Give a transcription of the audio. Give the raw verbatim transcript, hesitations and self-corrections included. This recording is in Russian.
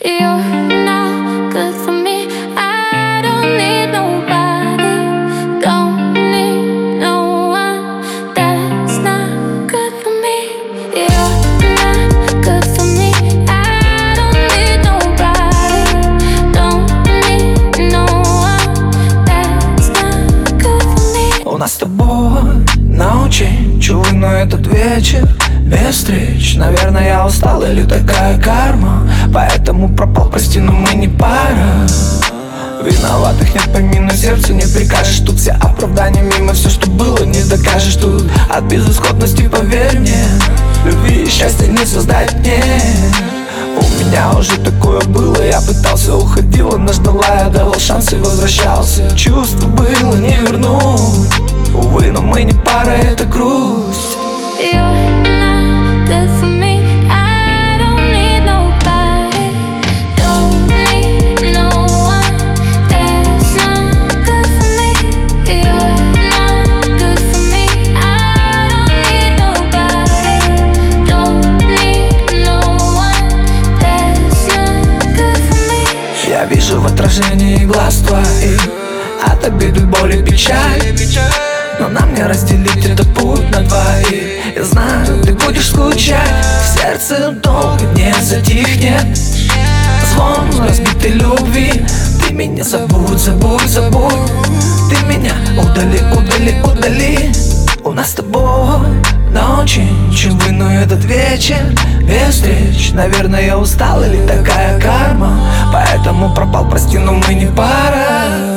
You're not good for me. I don't need nobody. Don't need no one that's not good for me. You're not good for me. I don't need nobody. Don't need no one that's not good for me. У нас с тобой на очень чудный этот вечер. Без встреч, наверное, я устал или такая карма. Поэтому пропал, прости, но мы не пара. Виноватых нет помимо сердца, не прикажешь. Тут все оправдания мимо, все, что было, не докажешь. Тут от безысходности, поверь мне, любви и счастья не создать мне. У меня уже такое было, я пытался, уходила, но ждала, я давал шанс и возвращался. Чувство было не вернуть, увы, но мы не пара, это грусть. You're not good for me. I don't need nobody. Don't need no one that's not good for me. You're not good for me. I don't need nobody. Don't need no one that's not good for me. Я вижу в отражении глаз твоих от обиды, боли, печаль. Но нам не разделить этот путь на двоих. Я знаю, ты будешь скучать, в сердце долго не затихнет звон разбитой любви. Ты меня забудь, забудь, забудь. Ты меня удали, удали, удали. У нас с тобой на очень чудный этот вечер. Без встреч, наверное, я устал или такая карма. Поэтому пропал, прости, но мы не пара.